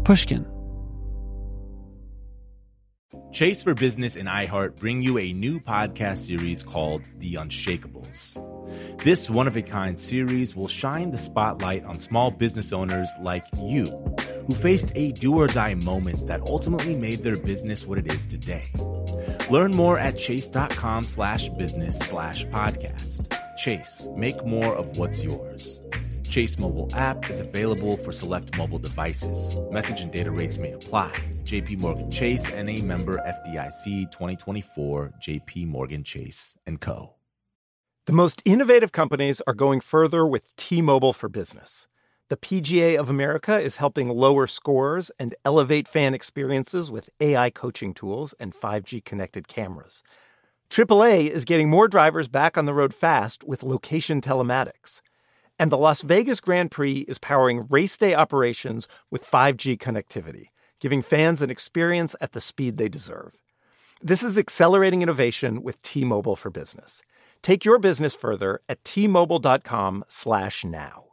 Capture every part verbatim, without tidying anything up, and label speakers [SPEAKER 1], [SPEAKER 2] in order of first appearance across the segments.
[SPEAKER 1] Pushkin.
[SPEAKER 2] Chase for Business and iHeart bring you a new podcast series called The Unshakables. This one-of-a-kind series will shine the spotlight on small business owners like you, who faced a do-or-die moment that ultimately made their business what it is today. Learn more at chase.com slash business slash podcast. Chase, make more of what's yours. Chase mobile app is available for select mobile devices. Message and data rates may apply. J P Morgan Chase, N A member F D I C twenty twenty-four, J P Morgan Chase and Co.
[SPEAKER 3] The most innovative companies are going further with T-Mobile for Business. The P G A of America is helping lower scores and elevate fan experiences with A I coaching tools and five G connected cameras. triple A is getting more drivers back on the road fast with location telematics. And the Las Vegas Grand Prix is powering race day operations with five G connectivity, giving fans an experience at the speed they deserve. This is accelerating innovation with T-Mobile for Business. Take your business further at T-Mobile.com slash now.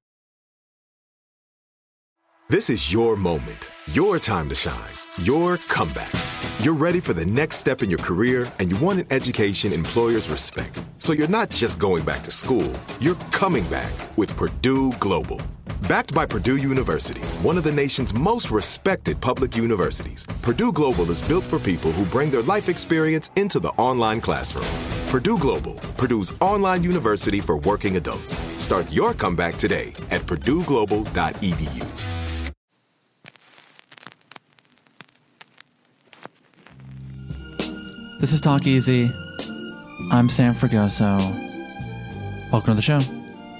[SPEAKER 4] This is your moment, your time to shine, your comeback. You're ready for the next step in your career, and you want an education employers respect. So you're not just going back to school, you're coming back with Purdue Global. Backed by Purdue University, one of the nation's most respected public universities, Purdue Global is built for people who bring their life experience into the online classroom. Purdue Global, Purdue's online university for working adults. Start your comeback today at purdue global dot e d u.
[SPEAKER 1] This is Talk Easy. I'm Sam Fragoso. Welcome to the show.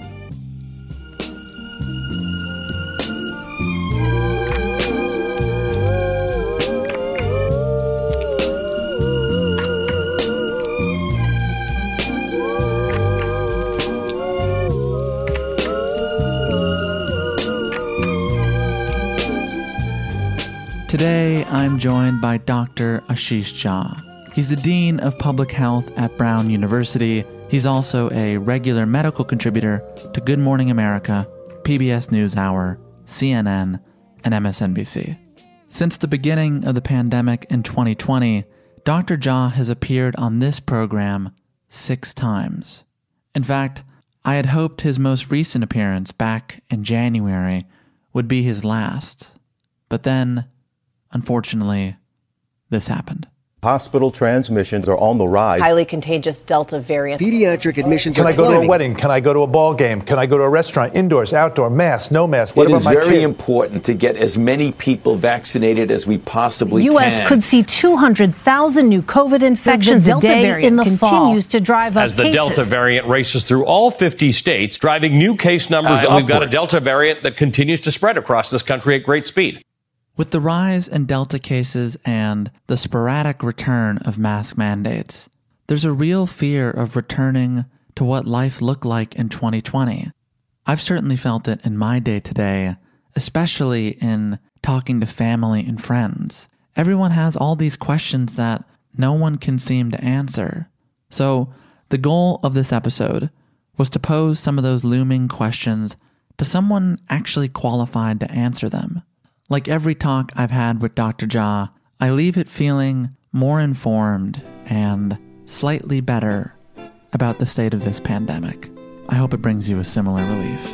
[SPEAKER 1] Today, I'm joined by Doctor Ashish Jha. He's the Dean of Public Health at Brown University. He's also a regular medical contributor to Good Morning America, P B S NewsHour, C N N, and M S N B C. Since the beginning of the pandemic in twenty twenty, Doctor Jha has appeared on this program six times. In fact, I had hoped his most recent appearance back in January would be his last. But then, unfortunately, this happened.
[SPEAKER 5] Hospital transmissions are on the rise.
[SPEAKER 6] Highly contagious Delta variant.
[SPEAKER 7] Pediatric admissions
[SPEAKER 8] Can
[SPEAKER 7] are
[SPEAKER 8] I go
[SPEAKER 7] climbing.
[SPEAKER 8] to a wedding? Can I go to a ball game? Can I go to a restaurant? Indoors, outdoor, mask, no mask? What
[SPEAKER 9] it
[SPEAKER 8] about
[SPEAKER 9] is
[SPEAKER 8] my
[SPEAKER 9] very
[SPEAKER 8] kids?
[SPEAKER 9] important to get as many people vaccinated as we possibly
[SPEAKER 10] U S
[SPEAKER 9] can.
[SPEAKER 10] U S could see two hundred thousand new COVID infections a day in the fall. Continues to drive up
[SPEAKER 11] As the
[SPEAKER 10] cases.
[SPEAKER 11] Delta variant races through all fifty states, driving new case numbers,
[SPEAKER 1] Uh,
[SPEAKER 11] and we've got a
[SPEAKER 1] upward.
[SPEAKER 11] Delta variant that continues to spread across this country at great speed.
[SPEAKER 1] With the rise in Delta cases and the sporadic return of mask mandates, there's a real fear of returning to what life looked like in twenty twenty. I've certainly felt it in my day-to-day, especially in talking to family and friends. Everyone has all these questions that no one can seem to answer. So the goal of this episode was to pose some of those looming questions to someone actually qualified to answer them. Like every talk I've had with Doctor Jha, I leave it feeling more informed and slightly better about the state of this pandemic. I hope it brings you a similar relief.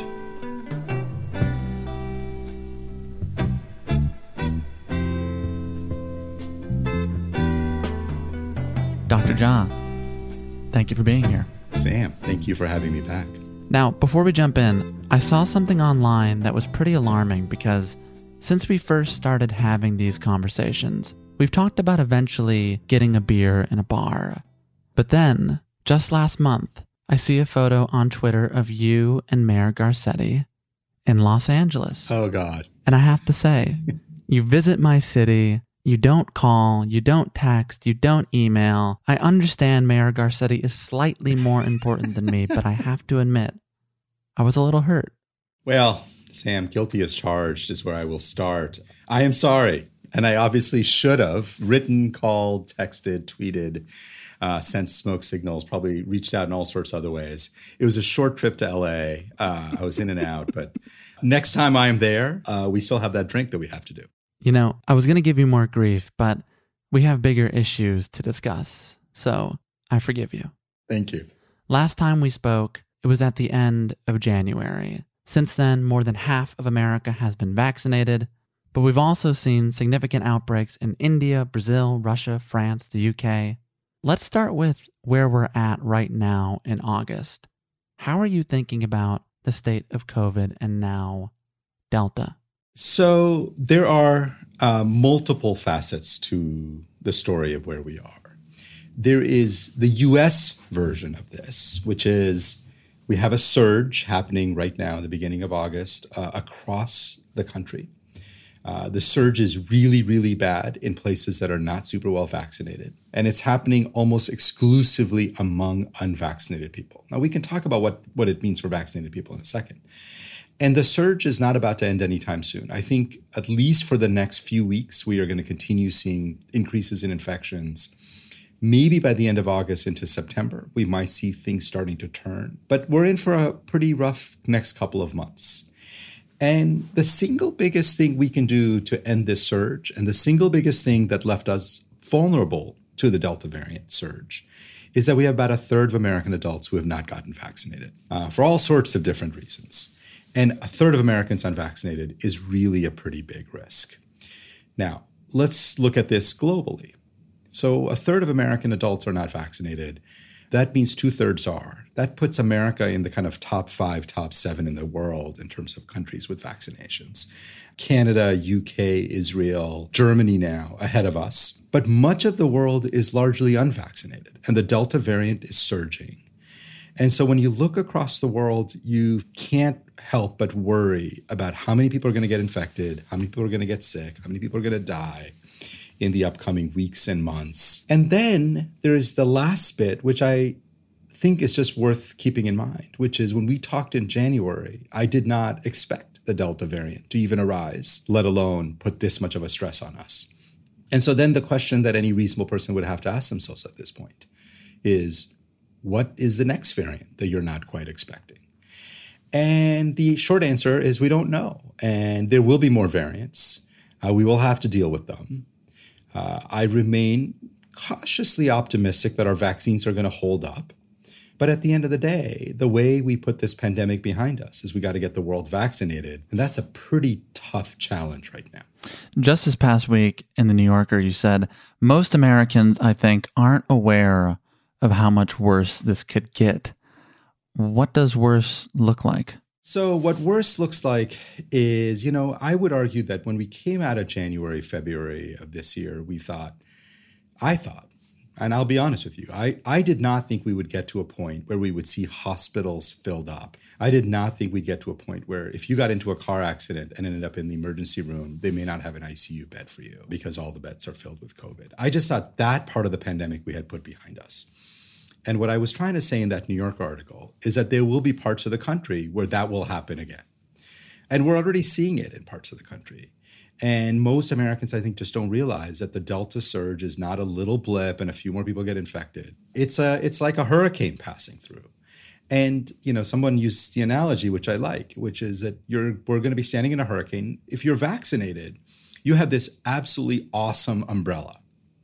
[SPEAKER 1] Doctor Jha, thank you for being here.
[SPEAKER 12] Sam, thank you for having me back.
[SPEAKER 1] Now, before we jump in, I saw something online that was pretty alarming because since we first started having these conversations, we've talked about eventually getting a beer in a bar. But then, just last month, I see a photo on Twitter of you and Mayor Garcetti in Los Angeles.
[SPEAKER 12] Oh, God.
[SPEAKER 1] And I have to say, you visit my city, you don't call, you don't text, you don't email. I understand Mayor Garcetti is slightly more important than me, but I have to admit, I was a little hurt.
[SPEAKER 12] Well, Sam, guilty as charged is where I will start. I am sorry. And I obviously should have written, called, texted, tweeted, uh, sent smoke signals, probably reached out in all sorts of other ways. It was a short trip to L A. Uh, I was in and out. But next time I am there, uh, we still have that drink that we have to do.
[SPEAKER 1] You know, I was going to give you more grief, but we have bigger issues to discuss, so I forgive you.
[SPEAKER 12] Thank you.
[SPEAKER 1] Last time we spoke, it was at the end of January. Since then, more than half of America has been vaccinated, but we've also seen significant outbreaks in India, Brazil, Russia, France, the U K. Let's start with where we're at right now in August. How are you thinking about the state of COVID and now Delta?
[SPEAKER 12] So there are uh, multiple facets to the story of where we are. There is the U S version of this, which is we have a surge happening right now at the beginning of August uh, across the country. Uh, the surge is really, really bad in places that are not super well vaccinated. And it's happening almost exclusively among unvaccinated people. Now, we can talk about what, what it means for vaccinated people in a second. And the surge is not about to end anytime soon. I think at least for the next few weeks, we are going to continue seeing increases in infections. Maybe by the end of August into September, we might see things starting to turn. But we're in for a pretty rough next couple of months. And the single biggest thing we can do to end this surge, and the single biggest thing that left us vulnerable to the Delta variant surge, is that we have about a third of American adults who have not gotten vaccinated uh, for all sorts of different reasons. And a third of Americans unvaccinated is really a pretty big risk. Now, let's look at this globally. So a third of American adults are not vaccinated. That means two-thirds are. That puts America in the kind of top five, top seven in the world in terms of countries with vaccinations. Canada, U K, Israel, Germany now ahead of us. But much of the world is largely unvaccinated, and the Delta variant is surging. And so when you look across the world, you can't help but worry about how many people are going to get infected, how many people are going to get sick, how many people are going to die in the upcoming weeks and months. And then there is the last bit, which I think is just worth keeping in mind, which is when we talked in January, I did not expect the Delta variant to even arise, let alone put this much of a stress on us. And so then the question that any reasonable person would have to ask themselves at this point is, what is the next variant that you're not quite expecting? And the short answer is we don't know. And there will be more variants. Uh, we will have to deal with them. Uh, I remain cautiously optimistic that our vaccines are going to hold up. But at the end of the day, the way we put this pandemic behind us is we got to get the world vaccinated. And that's a pretty tough challenge right now.
[SPEAKER 1] Just this past week in the New Yorker, you said, most Americans, I think, aren't aware of how much worse this could get. What does worse look like?
[SPEAKER 12] So what worse looks like is, you know, I would argue that when we came out of January, February of this year, we thought, I thought, and I'll be honest with you, I, I did not think we would get to a point where we would see hospitals filled up. I did not think we'd get to a point where if you got into a car accident and ended up in the emergency room, they may not have an I C U bed for you because all the beds are filled with COVID. I just thought that part of the pandemic we had put behind us. And what I was trying to say in that New York article is that there will be parts of the country where that will happen again. And we're already seeing it in parts of the country. And most Americans, I think, just don't realize that the Delta surge is not a little blip and a few more people get infected. It's a, it's like a hurricane passing through. And, you know, someone used the analogy, which I like, which is that you're we're going to be standing in a hurricane. If you're vaccinated, you have this absolutely awesome umbrella.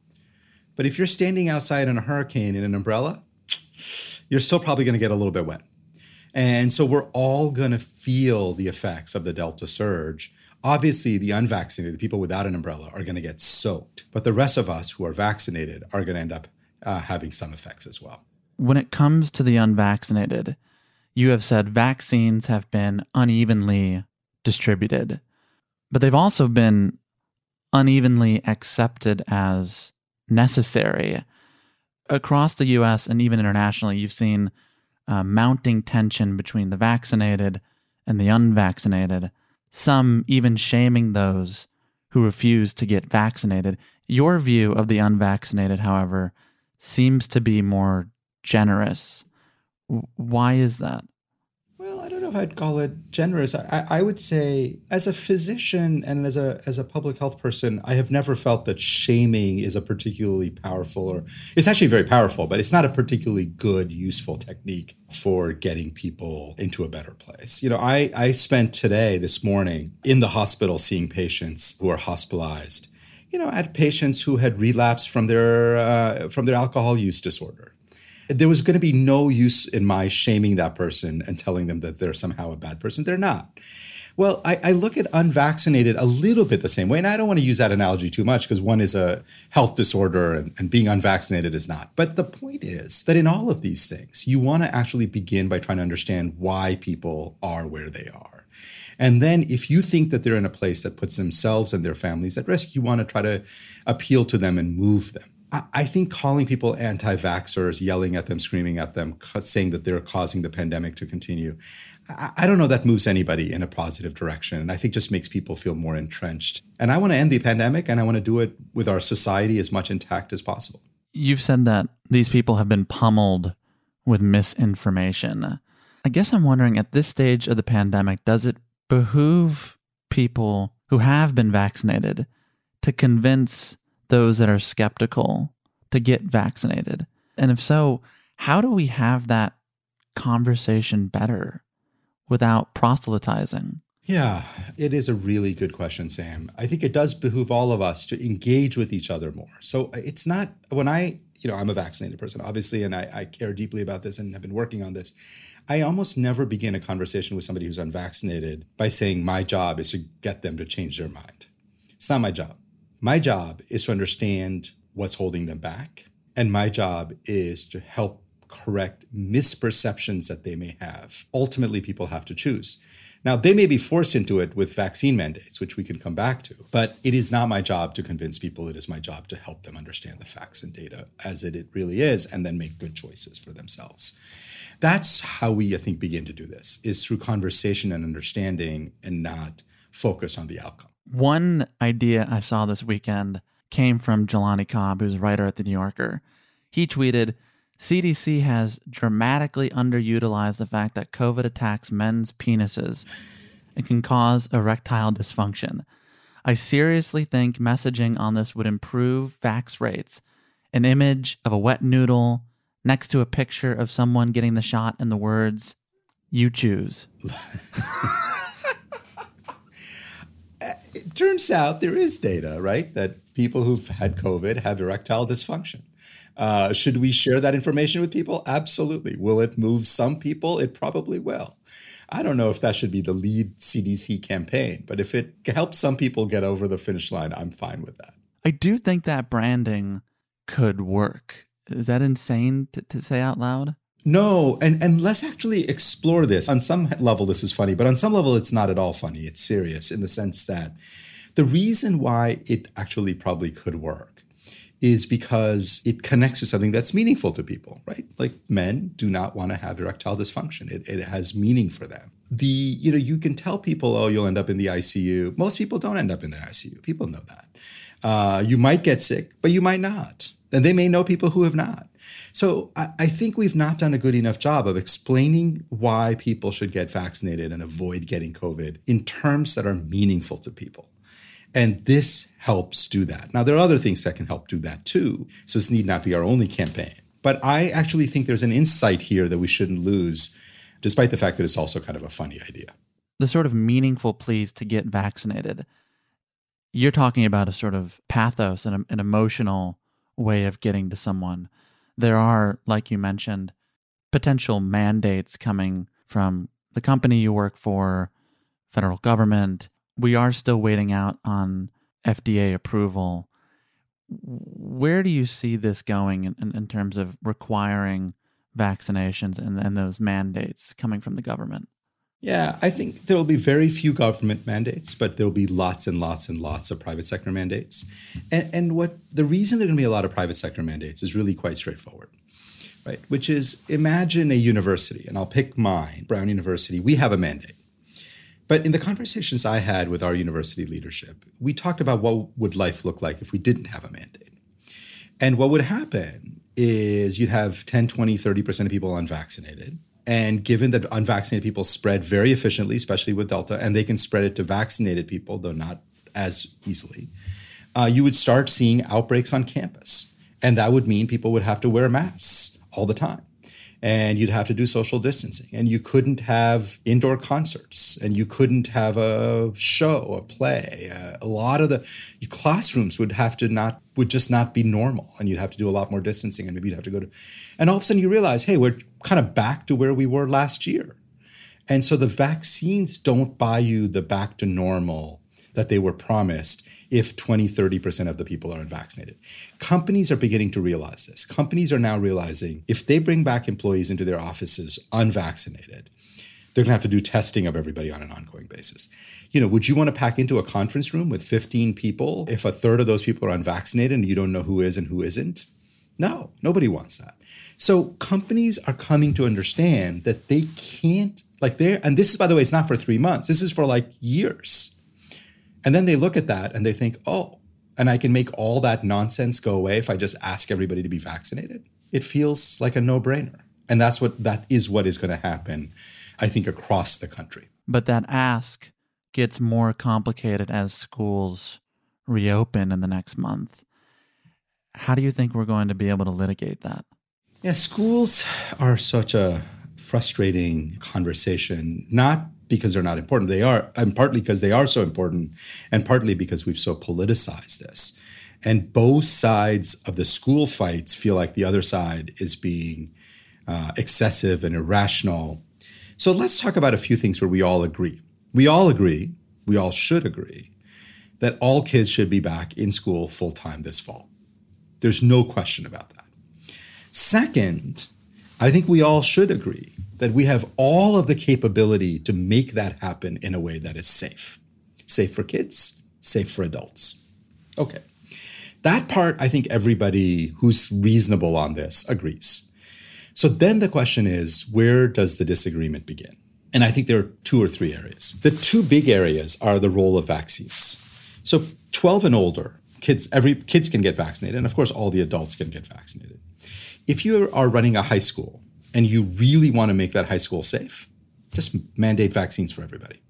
[SPEAKER 12] But if you're standing outside in a hurricane in an umbrella, you're still probably going to get a little bit wet. And so we're all going to feel the effects of the Delta surge. Obviously, the unvaccinated, the people without an umbrella, are going to get soaked. But the rest of us who are vaccinated are going to end up uh, having some effects as well.
[SPEAKER 1] When it comes to the unvaccinated, you have said vaccines have been unevenly distributed, but they've also been unevenly accepted as necessary. Across the U S and even internationally, you've seen uh, mounting tension between the vaccinated and the unvaccinated, some even shaming those who refuse to get vaccinated. Your view of the unvaccinated, however, seems to be more generous. Why is that?
[SPEAKER 12] Well, I don't know. know if I'd call it generous. I, I would say as a physician and as a as a public health person, I have never felt that shaming is a particularly powerful, or it's actually very powerful, but it's not a particularly good, useful technique for getting people into a better place. You know, I, I spent today, this morning, in the hospital seeing patients who are hospitalized, you know, at patients who had relapsed from their uh, from their alcohol use disorder. There was going to be no use in my shaming that person and telling them that they're somehow a bad person. They're not. Well, I, I look at unvaccinated a little bit the same way. And I don't want to use that analogy too much because one is a health disorder and, and being unvaccinated is not. But the point is that in all of these things, you want to actually begin by trying to understand why people are where they are. And then if you think that they're in a place that puts themselves and their families at risk, you want to try to appeal to them and move them. I think calling people anti-vaxxers, yelling at them, screaming at them, saying that they're causing the pandemic to continue, I don't know that moves anybody in a positive direction. And I think just makes people feel more entrenched. And I want to end the pandemic, and I want to do it with our society as much intact as possible.
[SPEAKER 1] You've said that these people have been pummeled with misinformation. I guess I'm wondering, at this stage of the pandemic, does it behoove people who have been vaccinated to convince those that are skeptical to get vaccinated? And if so, how do we have that conversation better without proselytizing?
[SPEAKER 12] Yeah, it is a really good question, Sam. I think it does behoove all of us to engage with each other more. So it's not, when I, you know, I'm a vaccinated person, obviously, and I, I care deeply about this and have been working on this. I almost never begin a conversation with somebody who's unvaccinated by saying my job is to get them to change their mind. It's not my job. My job is to understand what's holding them back. And my job is to help correct misperceptions that they may have. Ultimately, people have to choose. Now, they may be forced into it with vaccine mandates, which we can come back to. But it is not my job to convince people. It is my job to help them understand the facts and data as it, it really is, and then make good choices for themselves. That's how we, I think, begin to do this, is through conversation and understanding and not focus on the outcome.
[SPEAKER 1] One idea I saw this weekend came from Jelani Cobb, who's a writer at The New Yorker. He tweeted, C D C has dramatically underutilized the fact that COVID attacks men's penises and can cause erectile dysfunction. I seriously think messaging on this would improve vax rates. An image of a wet noodle next to a picture of someone getting the shot and the words, "You choose."
[SPEAKER 12] It turns out there is data, right, that people who've had COVID have erectile dysfunction. Uh, should we share that information with people? Absolutely. Will it move some people? It probably will. I don't know if that should be the lead C D C campaign, but if it helps some people get over the finish line, I'm fine with that.
[SPEAKER 1] I do think that branding could work. Is that insane to, to say out loud?
[SPEAKER 12] No, and, and let's actually explore this. On some level, this is funny, but on some level, it's not at all funny. It's serious in the sense that the reason why it actually probably could work is because it connects to something that's meaningful to people, right? Like men do not want to have erectile dysfunction. It, it has meaning for them. The, you know, you can tell people, oh, you'll end up in the I C U. Most people don't end up in the I C U. People know that. Uh, you might get sick, but you might not. And they may know people who have not. So I, I think we've not done a good enough job of explaining why people should get vaccinated and avoid getting COVID in terms that are meaningful to people. And this helps do that. Now, there are other things that can help do that too. So this need not be our only campaign. But I actually think there's an insight here that we shouldn't lose, despite the fact that it's also kind of a funny idea.
[SPEAKER 1] The sort of meaningful pleas to get vaccinated. You're talking about a sort of pathos and an emotional way of getting to someone. There are, like you mentioned, potential mandates coming from the company you work for, federal government. We are still waiting out on F D A approval. Where do you see this going in, in, in terms of requiring vaccinations and, and those mandates coming from the government?
[SPEAKER 12] Yeah, I think there will be very few government mandates, but there will be lots and lots and lots of private sector mandates. And, and what the reason there are going to be a lot of private sector mandates is really quite straightforward, right? Which is, imagine a university, and I'll pick mine, Brown University. We have a mandate. But in the conversations I had with our university leadership, we talked about what would life look like if we didn't have a mandate. And what would happen is you'd have ten, twenty, thirty percent of people unvaccinated. And given that unvaccinated people spread very efficiently, especially with Delta, and they can spread it to vaccinated people, though not as easily, uh, you would start seeing outbreaks on campus. And that would mean people would have to wear masks all the time. And you'd have to do social distancing. And you couldn't have indoor concerts. And you couldn't have a show, a play. Uh, a lot of the classrooms would have to not, would just not be normal. And you'd have to do a lot more distancing. And maybe you'd have to go to, and all of a sudden you realize, hey, we're kind of back to where we were last year. And so the vaccines don't buy you the back to normal that they were promised if twenty, thirty percent of the people are unvaccinated. Companies are beginning to realize this. Companies are now realizing if they bring back employees into their offices unvaccinated, they're going to have to do testing of everybody on an ongoing basis. You know, would you want to pack into a conference room with fifteen people if a third of those people are unvaccinated and you don't know who is and who isn't? No, nobody wants that. So companies are coming to understand that they can't, like they're, and this is, by the way, it's not for three months. This is for like years. And then they look at that and they think, oh, and I can make all that nonsense go away if I just ask everybody to be vaccinated. It feels like a no-brainer. And that's what, that is what is going to happen, I think, across the country.
[SPEAKER 1] But that ask gets more complicated as schools reopen in the next month. How do you think we're going to be able to litigate that?
[SPEAKER 12] Yeah, schools are such a frustrating conversation, not because they're not important. They are, and partly because they are so important, and partly because we've so politicized this. And both sides of the school fights feel like the other side is being uh, excessive and irrational. So let's talk about a few things where we all agree. We all agree, we all should agree, that all kids should be back in school full-time this fall. There's no question about that. Second, I think we all should agree that we have all of the capability to make that happen in a way that is safe. Safe for kids, safe for adults. Okay. That part, I think everybody who's reasonable on this agrees. So then the question is, where does the disagreement begin? And I think there are two or three areas. The two big areas are the role of vaccines. So twelve and older, kids, every kids can get vaccinated, and of course all the adults can get vaccinated. If you are running a high school and you really want to make that high school safe, just mandate vaccines for everybody.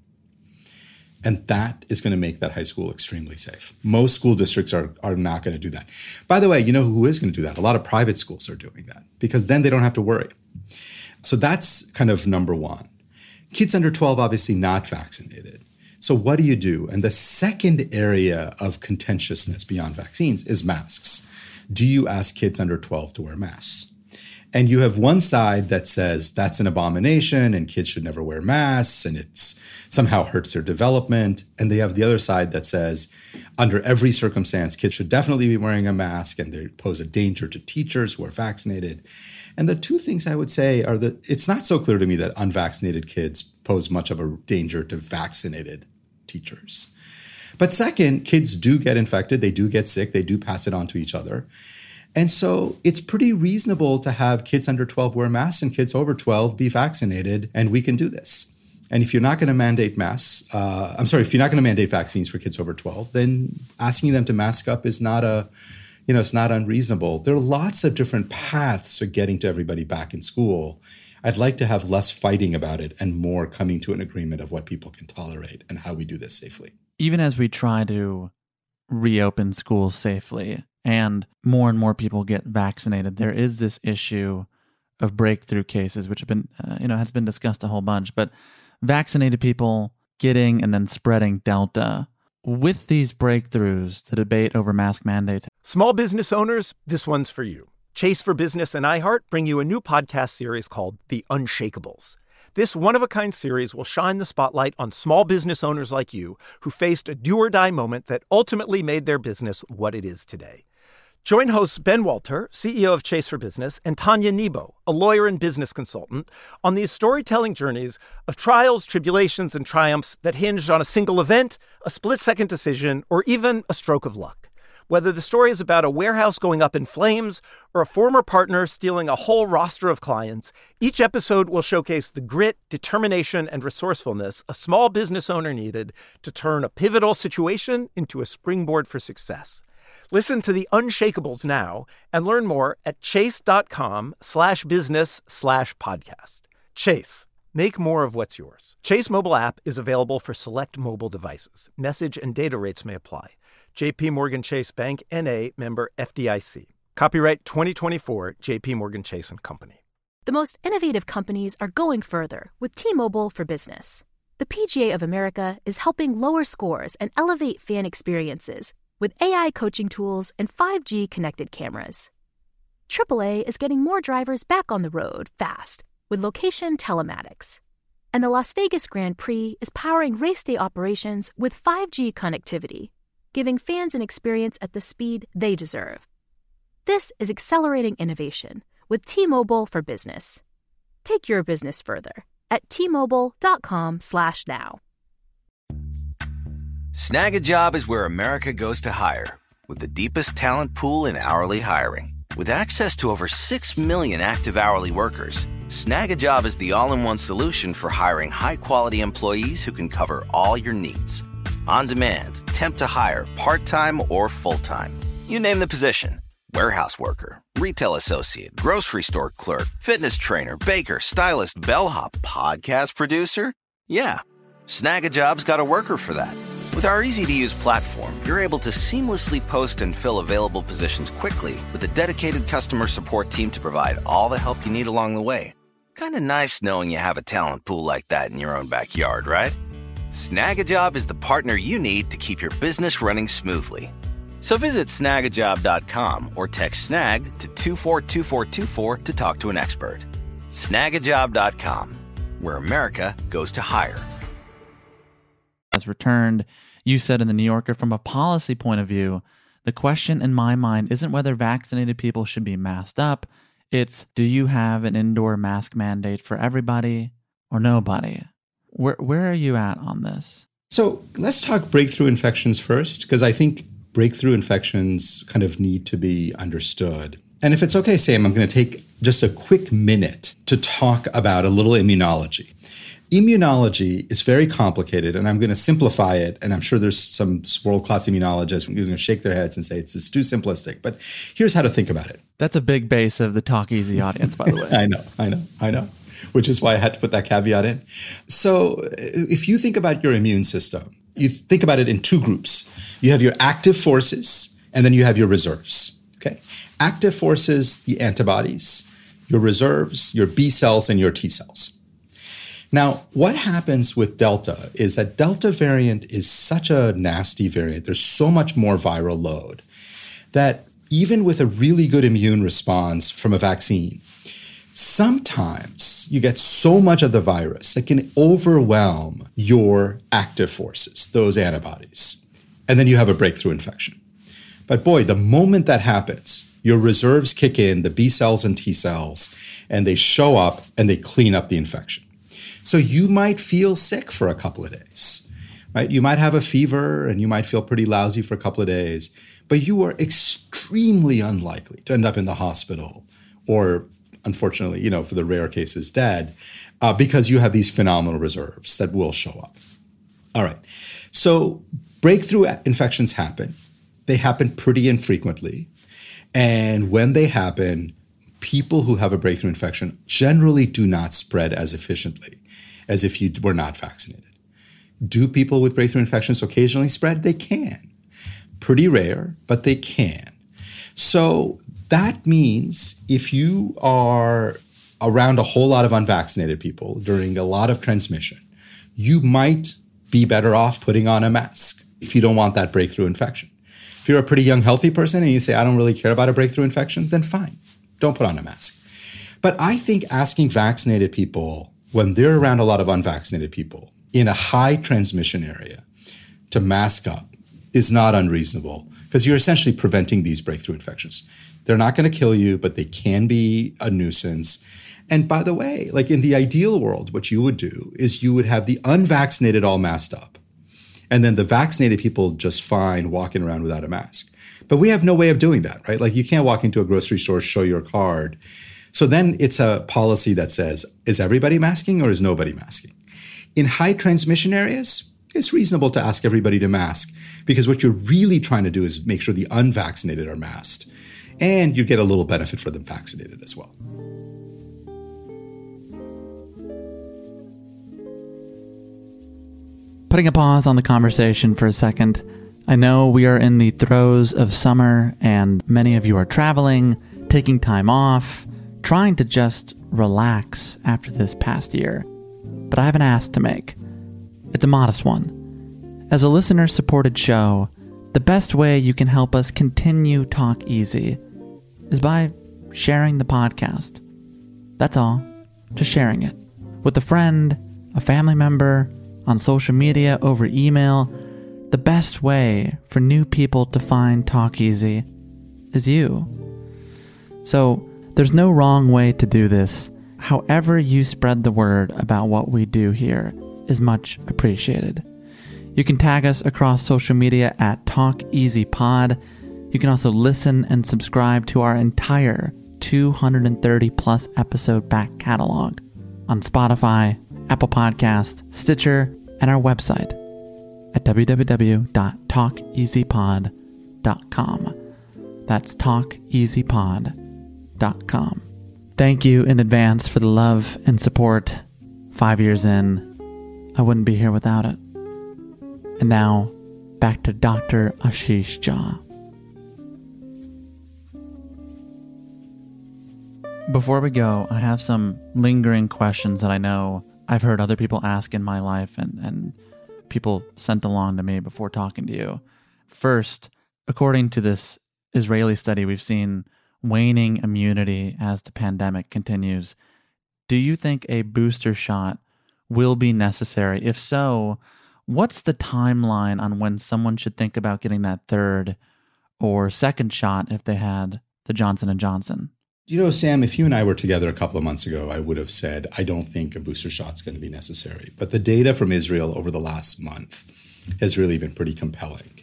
[SPEAKER 12] And that is going to make that high school extremely safe. Most school districts are, are not going to do that. By the way, you know who is going to do that? A lot of private schools are doing that because then they don't have to worry. So that's kind of number one. Kids under twelve, obviously not vaccinated. So what do you do? And the second area of contentiousness beyond vaccines is masks. Do you ask kids under twelve to wear masks? And you have one side that says that's an abomination and kids should never wear masks and it's somehow hurts their development. And they have the other side that says under every circumstance, kids should definitely be wearing a mask and they pose a danger to teachers who are vaccinated. And the two things I would say are that it's not so clear to me that unvaccinated kids pose much of a danger to vaccinated teachers. But second, kids do get infected. They do get sick. They do pass it on to each other. And so it's pretty reasonable to have kids under twelve wear masks and kids over twelve be vaccinated, and we can do this. And if you're not going to mandate masks, uh, I'm sorry, if you're not going to mandate vaccines for kids over twelve, then asking them to mask up is not a, you know, it's not unreasonable. There are lots of different paths to getting to everybody back in school. I'd like to have less fighting about it and more coming to an agreement of what people can tolerate and how we do this safely.
[SPEAKER 1] Even as we try to reopen schools safely, and more and more people get vaccinated, there is this issue of breakthrough cases, which have been, uh, you know, has been discussed a whole bunch. But vaccinated people getting and then spreading Delta. With these breakthroughs, the debate over mask mandates.
[SPEAKER 3] Small business owners, this one's for you. Chase for Business and iHeart bring you a new podcast series called The Unshakables. This one-of-a-kind series will shine the spotlight on small business owners like you who faced a do-or-die moment that ultimately made their business what it is today. Join hosts Ben Walter, C E O of Chase for Business, and Tanya Nebo, a lawyer and business consultant, on these storytelling journeys of trials, tribulations, and triumphs that hinged on a single event, a split-second decision, or even a stroke of luck. Whether the story is about a warehouse going up in flames or a former partner stealing a whole roster of clients, each episode will showcase the grit, determination, and resourcefulness a small business owner needed to turn a pivotal situation into a springboard for success. Listen to The Unshakables now and learn more at chase.com slash business slash podcast. Chase. Make more of what's yours. Chase mobile app is available for select mobile devices. Message and data rates may apply. J P Morgan Chase Bank, N A, member F D I C. Copyright twenty twenty-four, J P Morgan Chase and Company.
[SPEAKER 7] The most innovative companies are going further with T-Mobile for Business. The P G A of America is helping lower scores and elevate fan experiences with A I coaching tools and five G connected cameras. triple A is getting more drivers back on the road fast with location telematics. And the Las Vegas Grand Prix is powering race day operations with five G connectivity, giving fans an experience at the speed they deserve. This is accelerating innovation with T-Mobile for Business. Take your business further at T-Mobile.com slash now.
[SPEAKER 13] Snag a Job is where America goes to hire, with the deepest talent pool in hourly hiring. With access to over six million active hourly workers, Snag a Job is the all-in-one solution for hiring high-quality employees who can cover all your needs. On demand, temp to hire, part-time or full-time. You name the position. Warehouse worker, retail associate, grocery store clerk, fitness trainer, baker, stylist, bellhop, podcast producer. Yeah, Snag a Job's got a worker for that. With our easy-to-use platform, you're able to seamlessly post and fill available positions quickly with a dedicated customer support team to provide all the help you need along the way. Kind of nice knowing you have a talent pool like that in your own backyard, right? Snag a Job is the partner you need to keep your business running smoothly. So visit snag a job dot com or text SNAG to two four two four two four to talk to an expert. snag a job dot com, where America goes to hire.
[SPEAKER 1] Has returned. You said in the New Yorker, from a policy point of view, the question in my mind isn't whether vaccinated people should be masked up. It's, do you have an indoor mask mandate for everybody or nobody? Where where are you at on this?
[SPEAKER 12] So let's talk breakthrough infections first, because I think breakthrough infections kind of need to be understood. And if it's okay, Sam, I'm going to take just a quick minute to talk about a little immunology. Immunology is very complicated, and I'm going to simplify it, and I'm sure there's some world-class immunologists who's going to shake their heads and say it's, it's too simplistic, but here's how to think about it.
[SPEAKER 1] That's a big base of the Talk Easy audience, by the way.
[SPEAKER 12] I know, I know, I know, which is why I had to put that caveat in. So if you think about your immune system, you think about it in two groups. You have your active forces, and then you have your reserves, okay? Active forces, the antibodies, your reserves, your B cells, and your T cells. Now, what happens with Delta is that Delta variant is such a nasty variant. There's so much more viral load that even with a really good immune response from a vaccine, sometimes you get so much of the virus that can overwhelm your active forces, those antibodies, and then you have a breakthrough infection. But boy, the moment that happens, your reserves kick in, the B cells and T cells, and they show up and they clean up the infection. So you might feel sick for a couple of days, right? You might have a fever and you might feel pretty lousy for a couple of days, but you are extremely unlikely to end up in the hospital or, unfortunately, you know, for the rare cases, dead, uh, because you have these phenomenal reserves that will show up. All right. So breakthrough infections happen. They happen pretty infrequently. And when they happen, people who have a breakthrough infection generally do not spread as efficiently as if you were not vaccinated. Do people with breakthrough infections occasionally spread? They can. Pretty rare, but they can. So that means if you are around a whole lot of unvaccinated people during a lot of transmission, you might be better off putting on a mask if you don't want that breakthrough infection. If you're a pretty young, healthy person and you say, I don't really care about a breakthrough infection, then fine. Don't put on a mask. But I think asking vaccinated people, when they're around a lot of unvaccinated people in a high transmission area, to mask up is not unreasonable, because you're essentially preventing these breakthrough infections. They're not going to kill you, but they can be a nuisance. And by the way, like in the ideal world, what you would do is you would have the unvaccinated all masked up, and then the vaccinated people just fine walking around without a mask. But we have no way of doing that, right? Like you can't walk into a grocery store, show your card. So then it's a policy that says, is everybody masking or is nobody masking? In high transmission areas, it's reasonable to ask everybody to mask, because what you're really trying to do is make sure the unvaccinated are masked, and you get a little benefit for them vaccinated as well.
[SPEAKER 1] Putting a pause on the conversation for a second, I know we are in the throes of summer and many of you are traveling, taking time off, trying to just relax after this past year. But I have an ask to make. It's a modest one. As a listener-supported show, the best way you can help us continue Talk Easy is by sharing the podcast. That's all. Just sharing it. With a friend, a family member, on social media, over email. The best way for new people to find Talk Easy is you. So, there's no wrong way to do this. However you spread the word about what we do here is much appreciated. You can tag us across social media at Talk Easy Pod. You can also listen and subscribe to our entire two hundred thirty plus episode back catalog on Spotify, Apple Podcasts, Stitcher, and our website at w w w dot talk easy pod dot com. That's talk easy pod dot com. Thank you in advance for the love and support. Five years in, I wouldn't be here without it. And now, back to Doctor Ashish Jha. Before we go, I have some lingering questions that I know I've heard other people ask in my life and, and people sent along to me before talking to you. First, according to this Israeli study, we've seen waning immunity as the pandemic continues. Do you think a booster shot will be necessary? If so, what's the timeline on when someone should think about getting that third or second shot if they had the Johnson and Johnson?
[SPEAKER 12] You know, Sam, if you and I were together a couple of months ago, I would have said, I don't think a booster shot's going to be necessary. But the data from Israel over the last month has really been pretty compelling.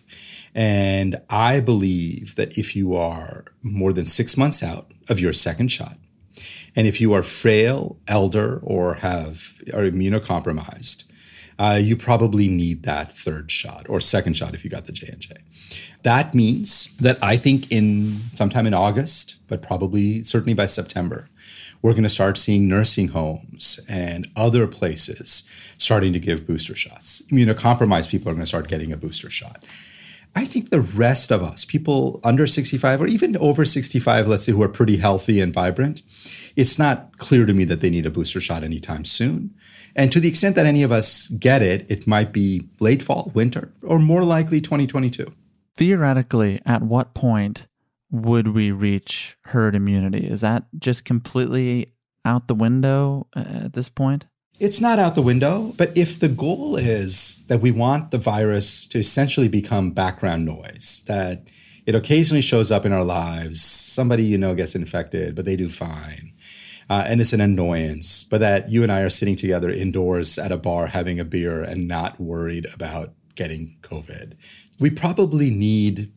[SPEAKER 12] And I believe that if you are more than six months out of your second shot, and if you are frail, elder, or have are immunocompromised, uh, you probably need that third shot or second shot if you got the J and J. That means that I think in sometime in August, but probably certainly by September, we're going to start seeing nursing homes and other places starting to give booster shots. Immunocompromised people are going to start getting a booster shot. I think the rest of us, people under sixty-five or even over sixty-five, let's say, who are pretty healthy and vibrant, it's not clear to me that they need a booster shot anytime soon. And to the extent that any of us get it, it might be late fall, winter, or more likely twenty twenty-two.
[SPEAKER 1] Theoretically, at what point would we reach herd immunity? Is that just completely out the window at this point?
[SPEAKER 12] It's not out the window, but if the goal is that we want the virus to essentially become background noise, that it occasionally shows up in our lives, somebody you know gets infected, but they do fine, uh, and it's an annoyance, but that you and I are sitting together indoors at a bar having a beer and not worried about getting COVID. We probably need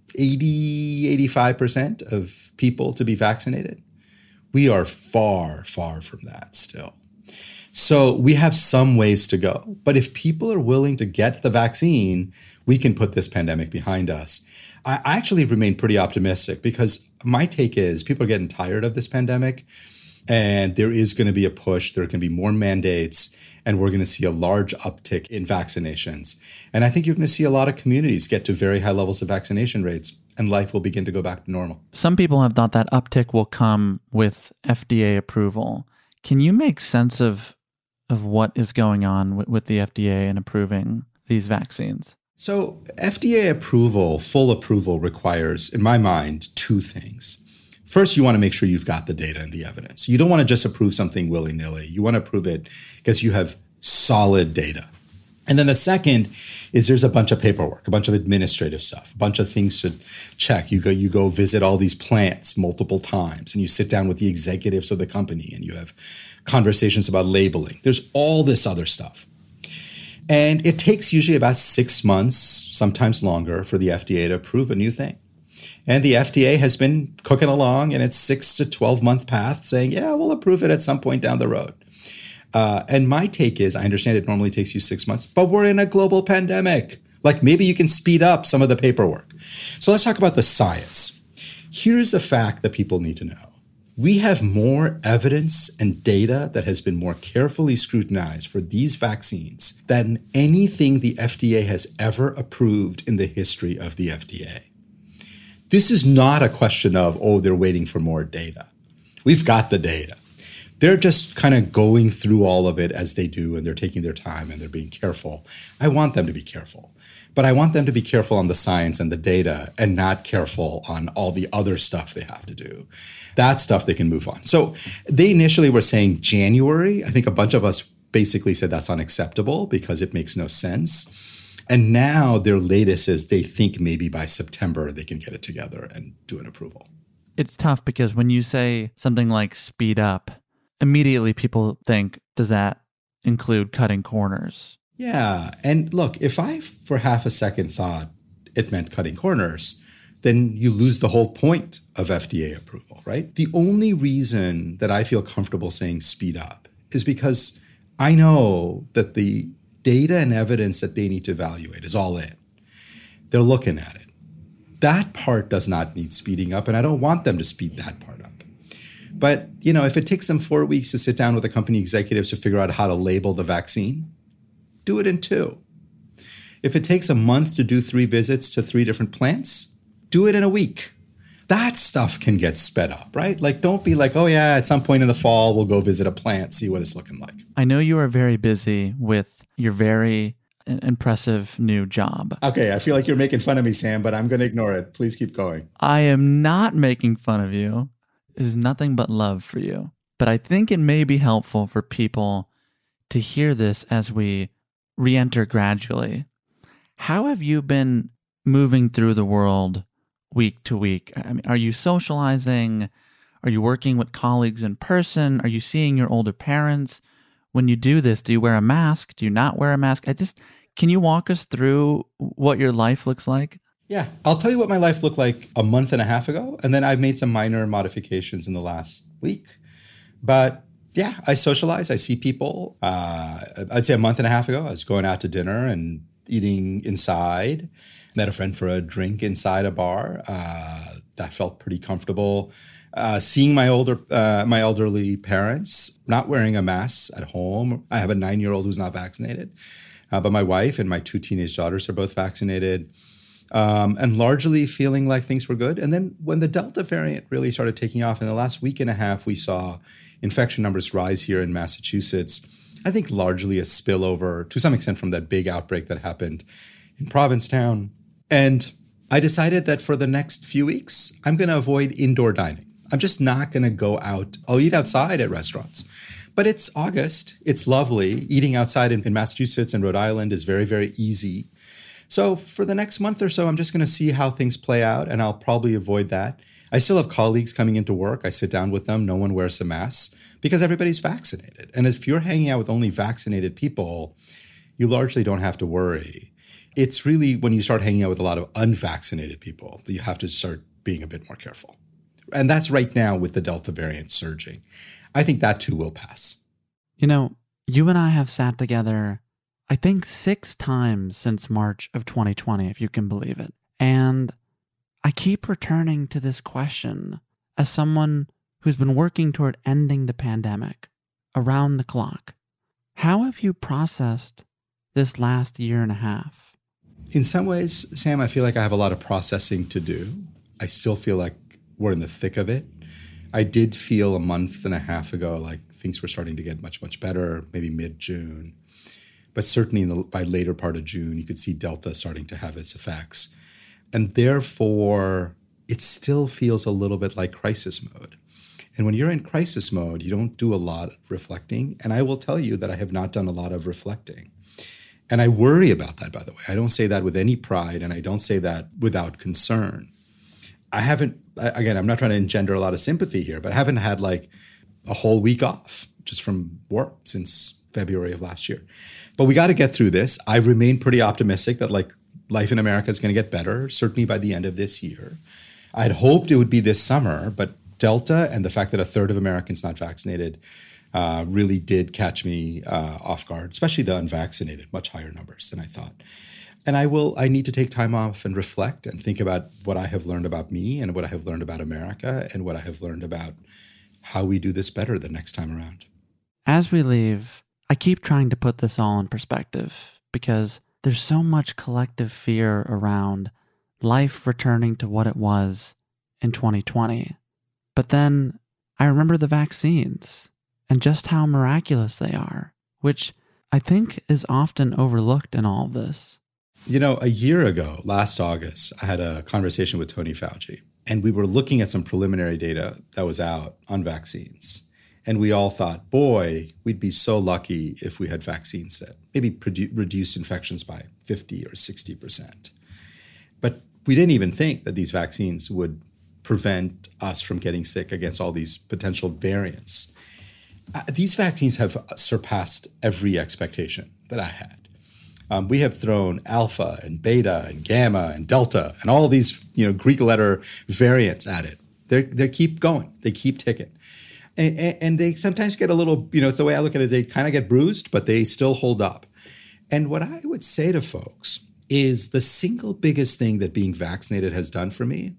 [SPEAKER 12] eighty, eighty-five percent of people to be vaccinated. We are far, far from that still. So we have some ways to go. But if people are willing to get the vaccine, we can put this pandemic behind us. I actually remain pretty optimistic because my take is people are getting tired of this pandemic and there is going to be a push. There can be more mandates and we're going to see a large uptick in vaccinations. And I think you're going to see a lot of communities get to very high levels of vaccination rates and life will begin to go back to normal.
[SPEAKER 1] Some people have thought that uptick will come with F D A approval. Can you make sense of of what is going on with, with the F D A in approving these vaccines?
[SPEAKER 12] So F D A approval, full approval requires, in my mind, two things. First, you want to make sure you've got the data and the evidence. You don't want to just approve something willy-nilly. You want to approve it because you have solid data. And then the second is there's a bunch of paperwork, a bunch of administrative stuff, a bunch of things to check. You go, you go visit all these plants multiple times and you sit down with the executives of the company and you have conversations about labeling. There's all this other stuff. And it takes usually about six months, sometimes longer, for the F D A to approve a new thing. And the F D A has been cooking along in its six to twelve month path saying, yeah, we'll approve it at some point down the road. Uh, and my take is, I understand it normally takes you six months, but we're in a global pandemic. Like maybe you can speed up some of the paperwork. So let's talk about the science. Here's a fact that people need to know. We have more evidence and data that has been more carefully scrutinized for these vaccines than anything the F D A has ever approved in the history of the F D A. This is not a question of, oh, they're waiting for more data. We've got the data. They're just kind of going through all of it as they do, and they're taking their time and they're being careful. I want them to be careful. But I want them to be careful on the science and the data and not careful on all the other stuff they have to do. That stuff they can move on. So they initially were saying January. I think a bunch of us basically said that's unacceptable because it makes no sense. And now their latest is they think maybe by September they can get it together and do an approval.
[SPEAKER 1] It's tough because when you say something like speed up, immediately people think, does that include cutting corners?
[SPEAKER 12] Yeah. And look, if I for half a second thought it meant cutting corners, then you lose the whole point of F D A approval, right? The only reason that I feel comfortable saying speed up is because I know that the data and evidence that they need to evaluate is all in. They're looking at it. That part does not need speeding up, and I don't want them to speed that part up. But, you know, if it takes them four weeks to sit down with the company executives to figure out how to label the vaccine, do it in two. If it takes a month to do three visits to three different plants, do it in a week. That stuff can get sped up, right? Like, don't be like, oh yeah, at some point in the fall, we'll go visit a plant, see what it's looking like.
[SPEAKER 1] I know you are very busy with your very impressive new job.
[SPEAKER 12] Okay, I feel like you're making fun of me, Sam, but I'm going to ignore it. Please keep going.
[SPEAKER 1] I am not making fun of you. It is nothing but love for you. But I think it may be helpful for people to hear this as we re-enter gradually. How have you been moving through the world week to week? I mean, are you socializing? Are you working with colleagues in person? Are you seeing your older parents? When you do this, do you wear a mask? Do you not wear a mask? I just, can you walk us through what your life looks like?
[SPEAKER 12] Yeah, I'll tell you what my life looked like a month and a half ago, and then I've made some minor modifications in the last week. But yeah, I socialize. I see people. Uh, I'd say a month and a half ago, I was going out to dinner and eating inside. Met a friend for a drink inside a bar. Uh, that felt pretty comfortable. Uh, seeing my older, uh, my elderly parents, not wearing a mask at home. I have a nine-year-old who's not vaccinated, uh, but my wife and my two teenage daughters are both vaccinated. Um, and largely feeling like things were good. And then when the Delta variant really started taking off in the last week and a half, we saw infection numbers rise here in Massachusetts. I think largely a spillover to some extent from that big outbreak that happened in Provincetown. And I decided that for the next few weeks, I'm going to avoid indoor dining. I'm just not going to go out. I'll eat outside at restaurants. But it's August. It's lovely. Eating outside in, in Massachusetts and Rhode Island is very, very easy. So for the next month or so, I'm just going to see how things play out, and I'll probably avoid that. I still have colleagues coming into work. I sit down with them. No one wears a mask because everybody's vaccinated. And if you're hanging out with only vaccinated people, you largely don't have to worry. It's really when you start hanging out with a lot of unvaccinated people that you have to start being a bit more careful. And that's right now with the Delta variant surging. I think that too will pass.
[SPEAKER 1] You know, you and I have sat together I think six times since March of twenty twenty, if you can believe it. And I keep returning to this question as someone who's been working toward ending the pandemic around the clock. How have you processed this last year and a half?
[SPEAKER 12] In some ways, Sam, I feel like I have a lot of processing to do. I still feel like we're in the thick of it. I did feel a month and a half ago like things were starting to get much, much better, maybe mid-June. But certainly in the, by later part of June, you could see Delta starting to have its effects. And therefore, it still feels a little bit like crisis mode. And when you're in crisis mode, you don't do a lot of reflecting. And I will tell you that I have not done a lot of reflecting. And I worry about that, by the way. I don't say that with any pride, and I don't say that without concern. I haven't, again, I'm not trying to engender a lot of sympathy here, but I haven't had like a whole week off just from work since February of last year. But we got to get through this. I remain pretty optimistic that like life in America is going to get better, certainly by the end of this year. I'd hoped it would be this summer, but Delta and the fact that a third of Americans not vaccinated uh, really did catch me uh, off guard, especially the unvaccinated, much higher numbers than I thought. And I will, I need to take time off and reflect and think about what I have learned about me and what I have learned about America and what I have learned about how we do this better the next time around.
[SPEAKER 1] As we leave, I keep trying to put this all in perspective because there's so much collective fear around life returning to what it was in twenty twenty. But then I remember the vaccines and just how miraculous they are, which I think is often overlooked in all of this.
[SPEAKER 12] You know, a year ago, last August, I had a conversation with Tony Fauci, and we were looking at some preliminary data that was out on vaccines. And we all thought, boy, we'd be so lucky if we had vaccines that maybe produ- reduced infections by fifty or sixty percent. But we didn't even think that these vaccines would prevent us from getting sick against all these potential variants. Uh, these vaccines have surpassed every expectation that I had. Um, we have thrown alpha and beta and gamma and delta and all these, you know, Greek letter variants at it. They they keep going. They keep ticking. And, and, and they sometimes get a little, you know, it's the way I look at it, they kind of get bruised, but they still hold up. And what I would say to folks is the single biggest thing that being vaccinated has done for me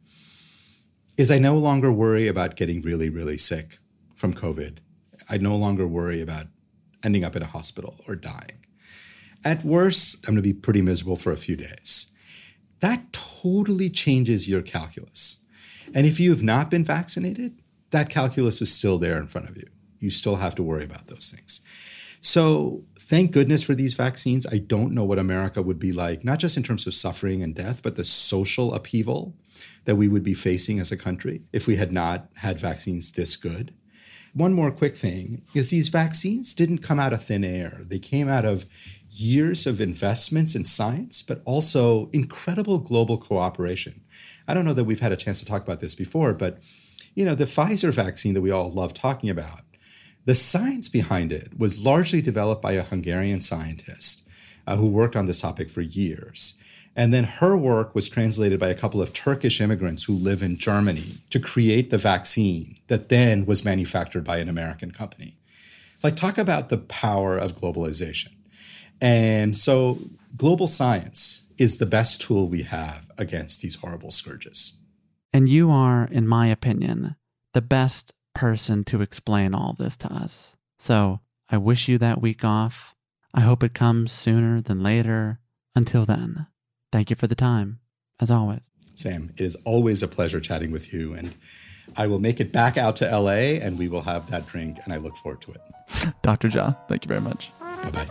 [SPEAKER 12] is I no longer worry about getting really, really sick from COVID. I no longer worry about ending up in a hospital or dying. At worst, I'm going to be pretty miserable for a few days. That totally changes your calculus. And if you have not been vaccinated, that calculus is still there in front of you. You still have to worry about those things. So thank goodness for these vaccines. I don't know what America would be like, not just in terms of suffering and death, but the social upheaval that we would be facing as a country if we had not had vaccines this good. One more quick thing is these vaccines didn't come out of thin air. They came out of years of investments in science, but also incredible global cooperation. I don't know that we've had a chance to talk about this before, but you know, the Pfizer vaccine that we all love talking about, the science behind it was largely developed by a Hungarian scientist uh, who worked on this topic for years. And then her work was translated by a couple of Turkish immigrants who live in Germany to create the vaccine that then was manufactured by an American company. Like, talk about the power of globalization. And so global science is the best tool we have against these horrible scourges.
[SPEAKER 1] And you are, in my opinion, the best person to explain all this to us. So I wish you that week off. I hope it comes sooner than later. Until then, thank you for the time, as always.
[SPEAKER 12] Sam, it is always a pleasure chatting with you. And I will make it back out to L A and we will have that drink, and I look forward to it.
[SPEAKER 1] Doctor Jha, thank you very much.
[SPEAKER 12] Bye-bye.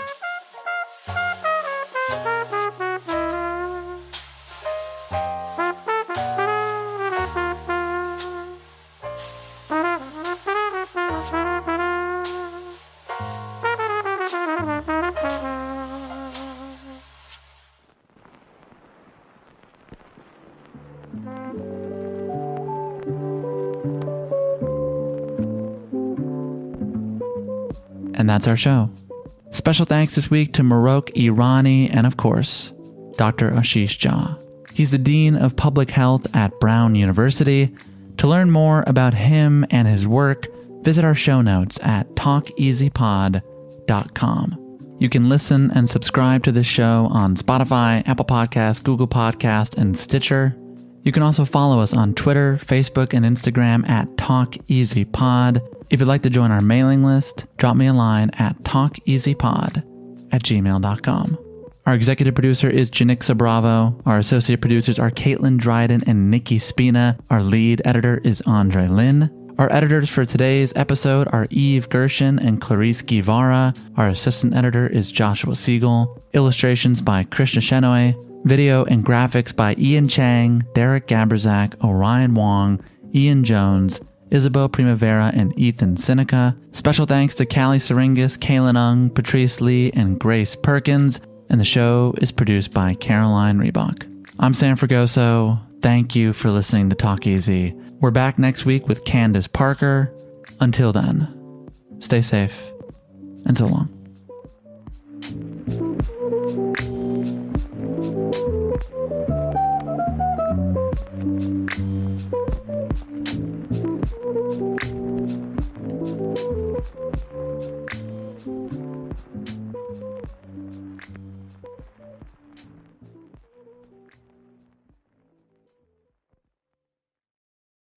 [SPEAKER 1] And that's our show. Special thanks this week to Marouk Irani and, of course, Doctor Ashish Jha. He's the Dean of Public Health at Brown University. To learn more about him and his work, visit our show notes at talk easy pod dot com. You can listen and subscribe to this show on Spotify, Apple Podcasts, Google Podcasts, and Stitcher. You can also follow us on Twitter, Facebook, and Instagram at Talk Easy Pod. If you'd like to join our mailing list, drop me a line at talk easy pod at gmail dot com. Our executive producer is Janixa Bravo. Our associate producers are Caitlin Dryden and Nikki Spina. Our lead editor is Andre Lin. Our editors for today's episode are Eve Gershon and Clarice Guevara. Our assistant editor is Joshua Siegel. Illustrations by Krishna Shenoy. Video and graphics by Ian Chang, Derek Gabrzak, Orion Wong, Ian Jones, Isabeau Primavera, and Ethan Seneca. Special thanks to Callie Syringas, Kaylin Ung, Patrice Lee, and Grace Perkins. And the show is produced by Caroline Reebok. I'm Sam Fragoso. Thank you for listening to Talk Easy. We're back next week with Candace Parker. Until then, stay safe, and so long.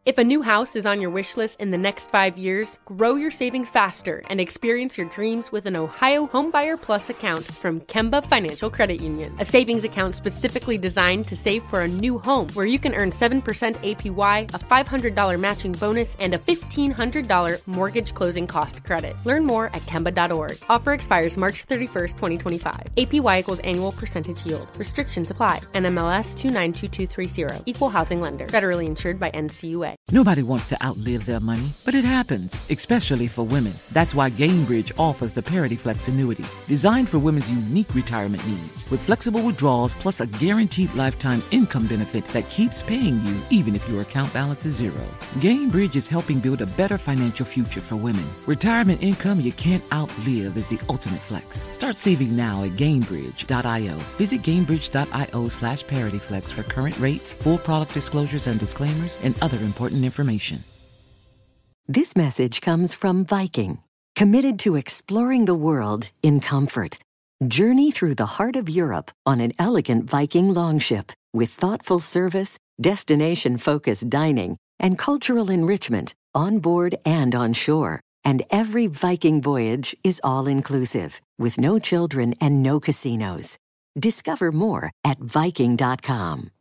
[SPEAKER 14] If a new house is on your wish list in the next five years, grow your savings faster and experience your dreams with an Ohio Homebuyer Plus account from Kemba Financial Credit Union. A savings account specifically designed to save for a new home, where you can earn seven percent A P Y, a five hundred dollars matching bonus, and a fifteen hundred dollars mortgage closing cost credit. Learn more at Kemba dot org. Offer expires March thirty-first, twenty twenty-five. A P Y equals annual percentage yield. Restrictions apply. N M L S two nine two two three zero. Equal housing lender. Federally insured by N C U A.
[SPEAKER 15] Nobody wants to outlive their money, but it happens, especially for women. That's why GameBridge offers the Parity Flex annuity, designed for women's unique retirement needs, with flexible withdrawals plus a guaranteed lifetime income benefit that keeps paying you even if your account balance is zero. GameBridge is helping build a better financial future for women. Retirement income you can't outlive is the ultimate flex. Start saving now at GameBridge dot io. Visit GameBridge dot io slash ParityFlex for current rates, full product disclosures and disclaimers, and other important information.
[SPEAKER 16] This message comes from Viking, committed to exploring the world in comfort. Journey through the heart of Europe on an elegant Viking longship with thoughtful service, destination-focused dining, and cultural enrichment on board and on shore. And every Viking voyage is all-inclusive, with no children and no casinos. Discover more at Viking dot com.